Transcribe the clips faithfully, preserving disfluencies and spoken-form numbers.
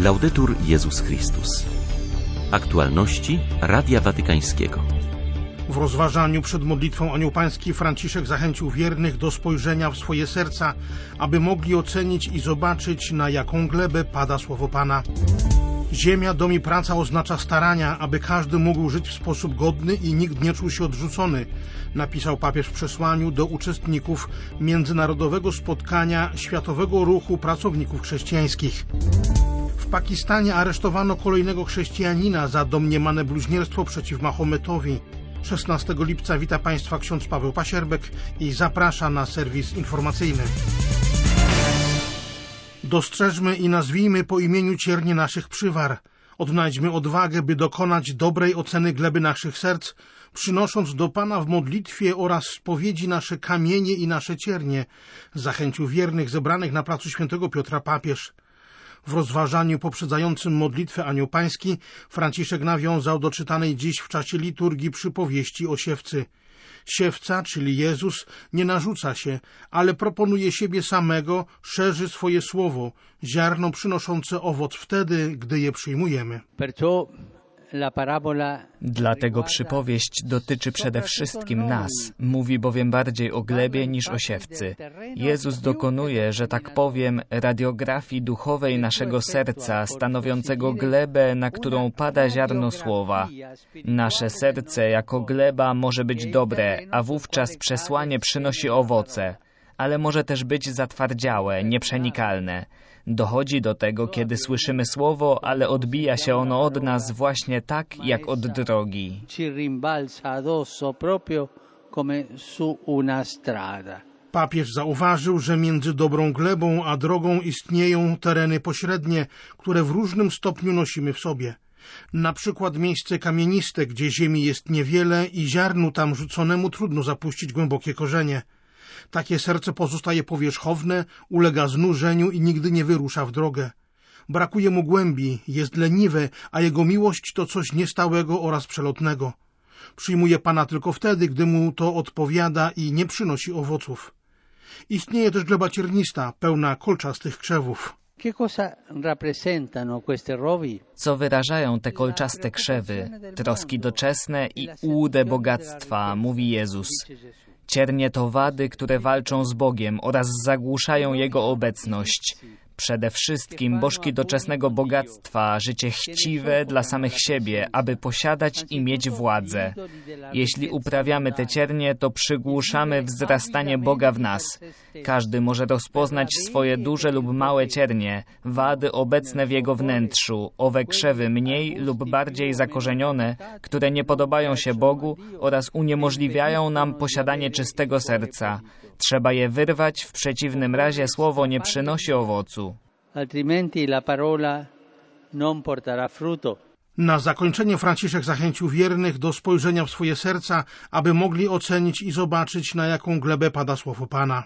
Laudetur Jezus Chrystus. Aktualności Radia Watykańskiego. W rozważaniu przed modlitwą Anioł Pański Franciszek zachęcił wiernych do spojrzenia w swoje serca, aby mogli ocenić i zobaczyć, na jaką glebę pada słowo Pana. Ziemia, dom i praca oznacza starania, aby każdy mógł żyć w sposób godny i nikt nie czuł się odrzucony, napisał papież w przesłaniu do uczestników międzynarodowego spotkania Światowego Ruchu Pracowników Chrześcijańskich. W Pakistanie aresztowano kolejnego chrześcijanina za domniemane bluźnierstwo przeciw Mahometowi. szesnastego lipca wita Państwa ksiądz Paweł Pasierbek i zaprasza na serwis informacyjny. Dostrzeżmy i nazwijmy po imieniu ciernie naszych przywar. Odnajdźmy odwagę, by dokonać dobrej oceny gleby naszych serc, przynosząc do Pana w modlitwie oraz spowiedzi nasze kamienie i nasze ciernie, zachęcił wiernych zebranych na placu Świętego Piotra papież. W rozważaniu poprzedzającym modlitwę Anioł Pański Franciszek nawiązał do czytanej dziś w czasie liturgii przypowieści o siewcy. Siewca, czyli Jezus, nie narzuca się, ale proponuje siebie samego, szerzy swoje słowo, ziarno przynoszące owoc wtedy, gdy je przyjmujemy. Dlatego przypowieść dotyczy przede wszystkim nas, mówi bowiem bardziej o glebie niż o siewcy. Jezus dokonuje, że tak powiem, radiografii duchowej naszego serca, stanowiącego glebę, na którą pada ziarno słowa. Nasze serce jako gleba może być dobre, a wówczas przesłanie przynosi owoce, ale może też być zatwardziałe, nieprzenikalne. Dochodzi do tego, kiedy słyszymy słowo, ale odbija się ono od nas właśnie tak, jak od drogi. Papież zauważył, że między dobrą glebą a drogą istnieją tereny pośrednie, które w różnym stopniu nosimy w sobie. Na przykład miejsce kamieniste, gdzie ziemi jest niewiele i ziarnu tam rzuconemu trudno zapuścić głębokie korzenie. Takie serce pozostaje powierzchowne, ulega znużeniu i nigdy nie wyrusza w drogę. Brakuje mu głębi, jest leniwe, a jego miłość to coś niestałego oraz przelotnego. Przyjmuje Pana tylko wtedy, gdy mu to odpowiada i nie przynosi owoców. Istnieje też gleba ciernista, pełna kolczastych krzewów. Co wyrażają te kolczaste krzewy? Troski doczesne i ułudę bogactwa, mówi Jezus. Ciernie to wady, które walczą z Bogiem oraz zagłuszają Jego obecność. Przede wszystkim bożki doczesnego bogactwa, życie chciwe dla samych siebie, aby posiadać i mieć władzę. Jeśli uprawiamy te ciernie, to przygłuszamy wzrastanie Boga w nas. Każdy może rozpoznać swoje duże lub małe ciernie, wady obecne w jego wnętrzu, owe krzewy mniej lub bardziej zakorzenione, które nie podobają się Bogu oraz uniemożliwiają nam posiadanie czystego serca. Trzeba je wyrwać, w przeciwnym razie słowo nie przynosi owocu. Na zakończenie Franciszek zachęcił wiernych do spojrzenia w swoje serca, aby mogli ocenić i zobaczyć, na jaką glebę pada słowo Pana.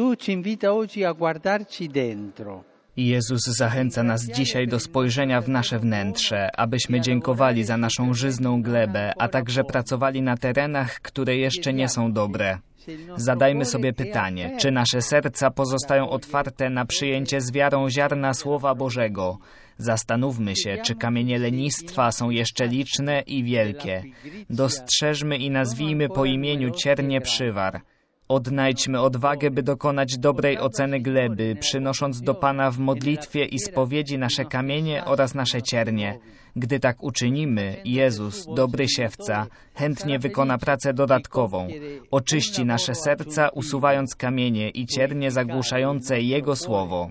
Jezus zachęca nas dzisiaj do spojrzenia w nasze wnętrze, abyśmy dziękowali za naszą żyzną glebę, a także pracowali na terenach, które jeszcze nie są dobre. Zadajmy sobie pytanie, czy nasze serca pozostają otwarte na przyjęcie z wiarą ziarna Słowa Bożego. Zastanówmy się, czy kamienie lenistwa są jeszcze liczne i wielkie. Dostrzeżmy i nazwijmy po imieniu ciernie przywar. Odnajdźmy odwagę, by dokonać dobrej oceny gleby, przynosząc do Pana w modlitwie i spowiedzi nasze kamienie oraz nasze ciernie. Gdy tak uczynimy, Jezus, dobry siewca, chętnie wykona pracę dodatkową. Oczyści nasze serca, usuwając kamienie i ciernie zagłuszające Jego słowo.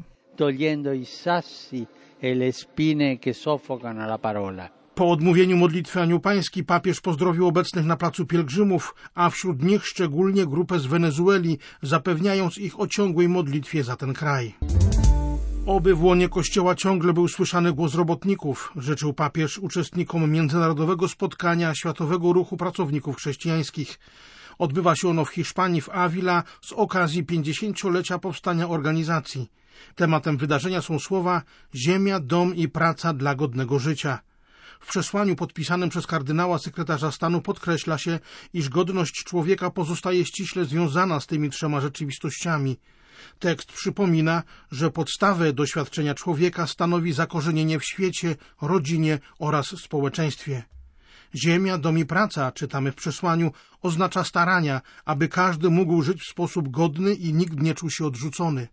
Po odmówieniu modlitwy Anioł Pański papież pozdrowił obecnych na placu pielgrzymów, a wśród nich szczególnie grupę z Wenezueli, zapewniając ich o ciągłej modlitwie za ten kraj. Oby w łonie Kościoła ciągle był słyszany głos robotników, życzył papież uczestnikom międzynarodowego spotkania Światowego Ruchu Pracowników Chrześcijańskich. Odbywa się ono w Hiszpanii, w Avila, z okazji pięćdziesięciolecia powstania organizacji. Tematem wydarzenia są słowa „Ziemia, dom i praca dla godnego życia”. W przesłaniu podpisanym przez kardynała sekretarza stanu podkreśla się, iż godność człowieka pozostaje ściśle związana z tymi trzema rzeczywistościami. Tekst przypomina, że podstawę doświadczenia człowieka stanowi zakorzenienie w świecie, rodzinie oraz społeczeństwie. Ziemia, dom i praca, czytamy w przesłaniu, oznacza starania, aby każdy mógł żyć w sposób godny i nikt nie czuł się odrzucony.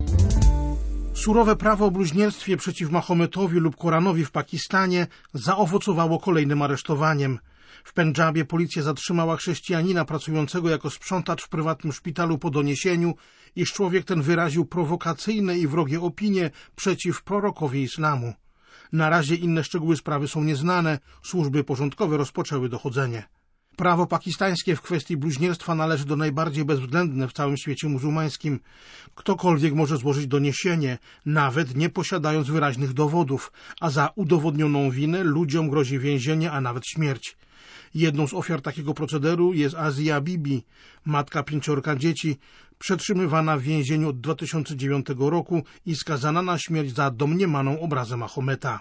Surowe prawo o bluźnierstwie przeciw Mahometowi lub Koranowi w Pakistanie zaowocowało kolejnym aresztowaniem. W Pendżabie policja zatrzymała chrześcijanina pracującego jako sprzątacz w prywatnym szpitalu po doniesieniu, iż człowiek ten wyraził prowokacyjne i wrogie opinie przeciw prorokowi islamu. Na razie inne szczegóły sprawy są nieznane, służby porządkowe rozpoczęły dochodzenie. Prawo pakistańskie w kwestii bluźnierstwa należy do najbardziej bezwzględne w całym świecie muzułmańskim. Ktokolwiek może złożyć doniesienie, nawet nie posiadając wyraźnych dowodów, a za udowodnioną winę ludziom grozi więzienie, a nawet śmierć. Jedną z ofiar takiego procederu jest Azia Bibi, matka pięciorga dzieci, przetrzymywana w więzieniu od dwa tysiące dziewiątego roku i skazana na śmierć za domniemaną obrazę Mahometa.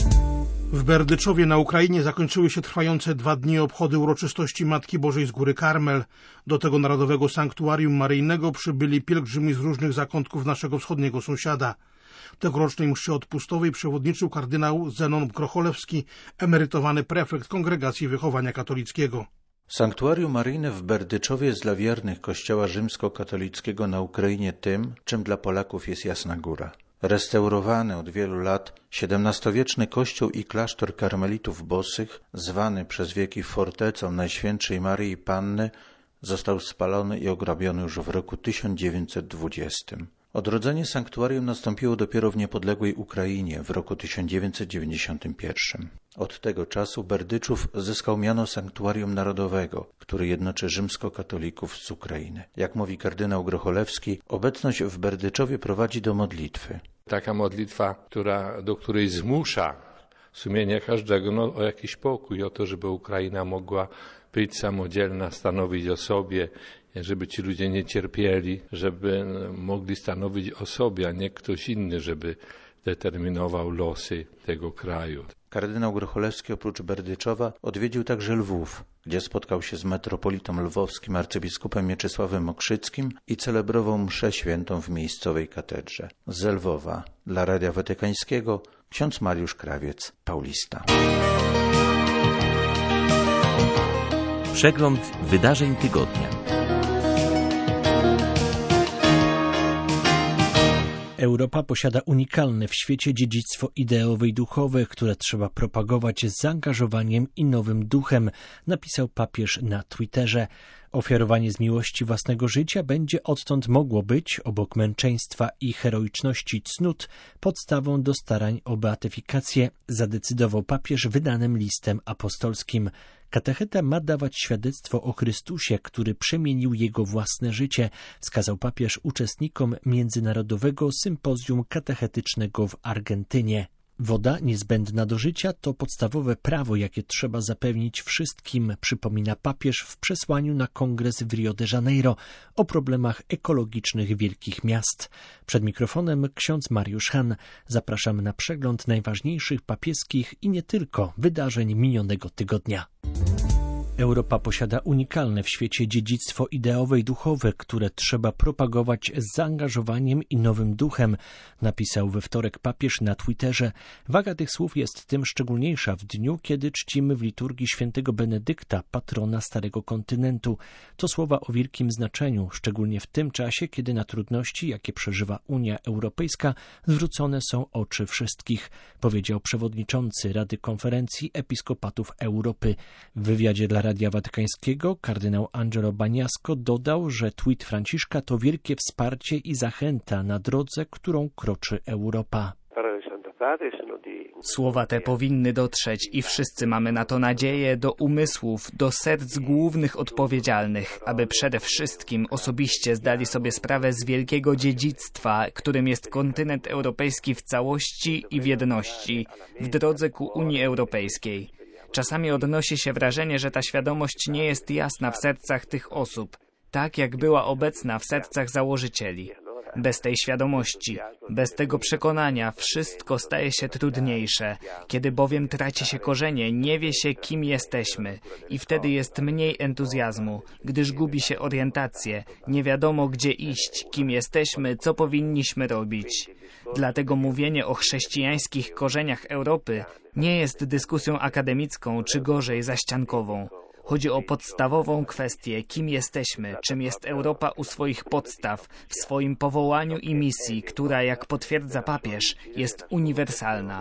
W Berdyczowie na Ukrainie zakończyły się trwające dwa dni obchody uroczystości Matki Bożej z Góry Karmel. Do tego narodowego sanktuarium maryjnego przybyli pielgrzymi z różnych zakątków naszego wschodniego sąsiada. Tegorocznej mszy odpustowej przewodniczył kardynał Zenon Grocholewski, emerytowany prefekt Kongregacji Wychowania Katolickiego. Sanktuarium maryjne w Berdyczowie jest dla wiernych Kościoła rzymskokatolickiego na Ukrainie tym, czym dla Polaków jest Jasna Góra. Restaurowany od wielu lat siedemnastowieczny kościół i klasztor karmelitów bosych, zwany przez wieki fortecą Najświętszej Maryi Panny, został spalony i ograbiony już w roku tysiąc dziewięćset dwudziestym. Odrodzenie sanktuarium nastąpiło dopiero w niepodległej Ukrainie w roku tysiąc dziewięćset dziewięćdziesiątym pierwszym. Od tego czasu Berdyczów zyskał miano sanktuarium narodowego, który jednoczy rzymskokatolików z Ukrainy. Jak mówi kardynał Grocholewski, obecność w Berdyczowie prowadzi do modlitwy. Taka modlitwa, która, do której zmusza sumienie każdego no, o jakiś pokój, o to, żeby Ukraina mogła być samodzielna, stanowić o sobie, żeby ci ludzie nie cierpieli, żeby mogli stanowić o sobie, a nie ktoś inny, żeby determinował losy tego kraju. Kardynał Grocholewski oprócz Berdyczowa odwiedził także Lwów, gdzie spotkał się z metropolitą lwowskim arcybiskupem Mieczysławem Okrzyckim i celebrował mszę świętą w miejscowej katedrze. Z Lwowa dla Radia Watykańskiego ksiądz Mariusz Krawiec, Paulista. Przegląd wydarzeń tygodnia. Europa posiada unikalne w świecie dziedzictwo ideowe i duchowe, które trzeba propagować z zaangażowaniem i nowym duchem, napisał papież na Twitterze. Ofiarowanie z miłości własnego życia będzie odtąd mogło być, obok męczeństwa i heroiczności cnót, podstawą do starań o beatyfikację, zadecydował papież wydanym listem apostolskim. Katecheta ma dawać świadectwo o Chrystusie, który przemienił jego własne życie, wskazał papież uczestnikom Międzynarodowego Sympozjum Katechetycznego w Argentynie. Woda niezbędna do życia to podstawowe prawo, jakie trzeba zapewnić wszystkim, przypomina papież w przesłaniu na kongres w Rio de Janeiro o problemach ekologicznych wielkich miast. Przed mikrofonem ksiądz Mariusz Han. Zapraszamy na przegląd najważniejszych papieskich i nie tylko wydarzeń minionego tygodnia. Europa posiada unikalne w świecie dziedzictwo ideowe i duchowe, które trzeba propagować z zaangażowaniem i nowym duchem, napisał we wtorek papież na Twitterze. Waga tych słów jest tym szczególniejsza w dniu, kiedy czcimy w liturgii świętego Benedykta, patrona Starego Kontynentu. To słowa o wielkim znaczeniu, szczególnie w tym czasie, kiedy na trudności, jakie przeżywa Unia Europejska, zwrócone są oczy wszystkich, powiedział przewodniczący Rady Konferencji Episkopatów Europy. W wywiadzie dla Radia Watykańskiego kardynał Angelo Bagnasco dodał, że tweet Franciszka to wielkie wsparcie i zachęta na drodze, którą kroczy Europa. Słowa te powinny dotrzeć i wszyscy mamy na to nadzieję do umysłów, do serc głównych odpowiedzialnych, aby przede wszystkim osobiście zdali sobie sprawę z wielkiego dziedzictwa, którym jest kontynent europejski w całości i w jedności, w drodze ku Unii Europejskiej. Czasami odnosi się wrażenie, że ta świadomość nie jest jasna w sercach tych osób, tak jak była obecna w sercach założycieli. Bez tej świadomości, bez tego przekonania wszystko staje się trudniejsze. Kiedy bowiem traci się korzenie, nie wie się, kim jesteśmy i wtedy jest mniej entuzjazmu, gdyż gubi się orientację, nie wiadomo, gdzie iść, kim jesteśmy, co powinniśmy robić. Dlatego mówienie o chrześcijańskich korzeniach Europy nie jest dyskusją akademicką, czy gorzej zaściankową. Chodzi o podstawową kwestię, kim jesteśmy, czym jest Europa u swoich podstaw, w swoim powołaniu i misji, która, jak potwierdza papież, jest uniwersalna.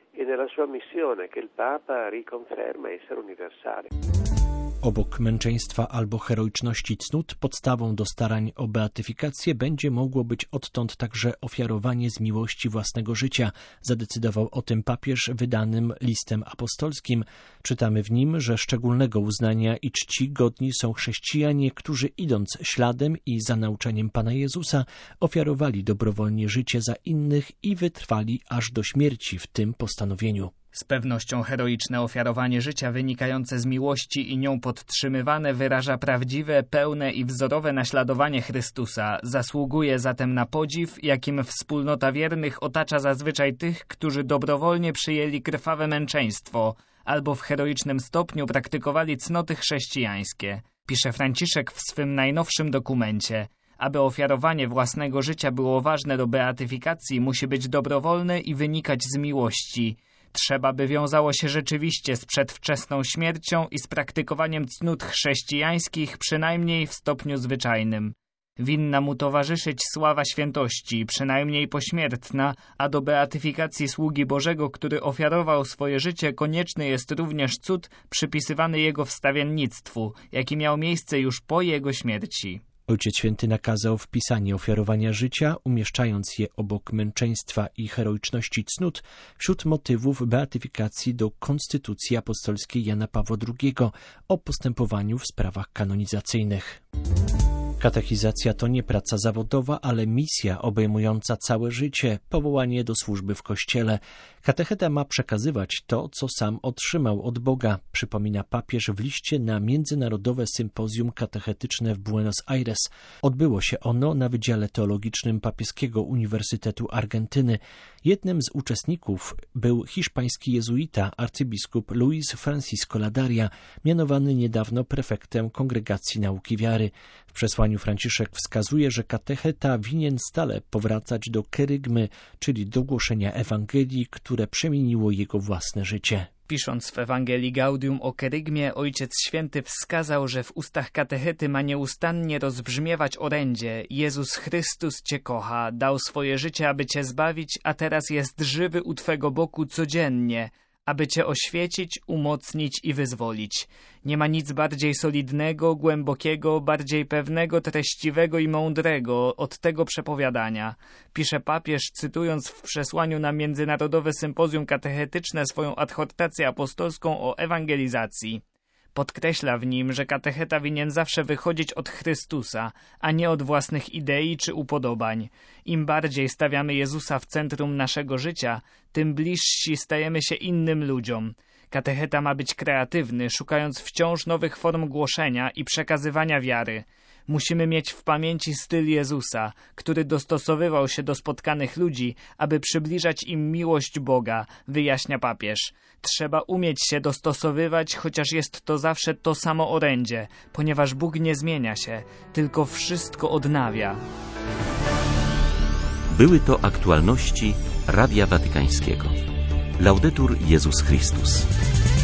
Obok męczeństwa albo heroiczności cnót, podstawą do starań o beatyfikację będzie mogło być odtąd także ofiarowanie z miłości własnego życia. Zadecydował o tym papież wydanym listem apostolskim. Czytamy w nim, że szczególnego uznania i czci godni są chrześcijanie, którzy idąc śladem i za nauczaniem Pana Jezusa ofiarowali dobrowolnie życie za innych i wytrwali aż do śmierci w tym postanowieniu. Z pewnością heroiczne ofiarowanie życia wynikające z miłości i nią podtrzymywane wyraża prawdziwe, pełne i wzorowe naśladowanie Chrystusa. Zasługuje zatem na podziw, jakim wspólnota wiernych otacza zazwyczaj tych, którzy dobrowolnie przyjęli krwawe męczeństwo albo w heroicznym stopniu praktykowali cnoty chrześcijańskie. Pisze Franciszek w swym najnowszym dokumencie. Aby ofiarowanie własnego życia było ważne do beatyfikacji, musi być dobrowolne i wynikać z miłości. Trzeba, by wiązało się rzeczywiście z przedwczesną śmiercią i z praktykowaniem cnót chrześcijańskich, przynajmniej w stopniu zwyczajnym. Winna mu towarzyszyć sława świętości, przynajmniej pośmiertna, a do beatyfikacji sługi Bożego, który ofiarował swoje życie, konieczny jest również cud przypisywany jego wstawiennictwu, jaki miał miejsce już po jego śmierci. Ojciec Święty nakazał wpisanie ofiarowania życia, umieszczając je obok męczeństwa i heroiczności cnót, wśród motywów beatyfikacji do Konstytucji Apostolskiej Jana Pawła drugiego o postępowaniu w sprawach kanonizacyjnych. Katechizacja to nie praca zawodowa, ale misja obejmująca całe życie, powołanie do służby w Kościele. Katecheta ma przekazywać to, co sam otrzymał od Boga, przypomina papież w liście na Międzynarodowe Sympozjum Katechetyczne w Buenos Aires. Odbyło się ono na Wydziale Teologicznym Papieskiego Uniwersytetu Argentyny. Jednym z uczestników był hiszpański jezuita, arcybiskup Luis Francisco Ladaria, mianowany niedawno prefektem Kongregacji Nauki Wiary. W przesłaniu Franciszek wskazuje, że katecheta winien stale powracać do kerygmy, czyli do głoszenia Ewangelii, które przemieniło jego własne życie. Pisząc w Ewangelii Gaudium o kerygmie, Ojciec Święty wskazał, że w ustach katechety ma nieustannie rozbrzmiewać orędzie: Jezus Chrystus Cię kocha, dał swoje życie, aby Cię zbawić, a teraz jest żywy u Twego boku codziennie, aby Cię oświecić, umocnić i wyzwolić. Nie ma nic bardziej solidnego, głębokiego, bardziej pewnego, treściwego i mądrego od tego przepowiadania. Pisze papież, cytując w przesłaniu na Międzynarodowe Sympozjum Katechetyczne swoją adhortację apostolską o ewangelizacji. Podkreśla w nim, że katecheta winien zawsze wychodzić od Chrystusa, a nie od własnych idei czy upodobań. Im bardziej stawiamy Jezusa w centrum naszego życia, tym bliżsi stajemy się innym ludziom. Katecheta ma być kreatywny, szukając wciąż nowych form głoszenia i przekazywania wiary. Musimy mieć w pamięci styl Jezusa, który dostosowywał się do spotkanych ludzi, aby przybliżać im miłość Boga, wyjaśnia papież. Trzeba umieć się dostosowywać, chociaż jest to zawsze to samo orędzie, ponieważ Bóg nie zmienia się, tylko wszystko odnawia. Były to aktualności Radia Watykańskiego. Laudetur Jezus Chrystus.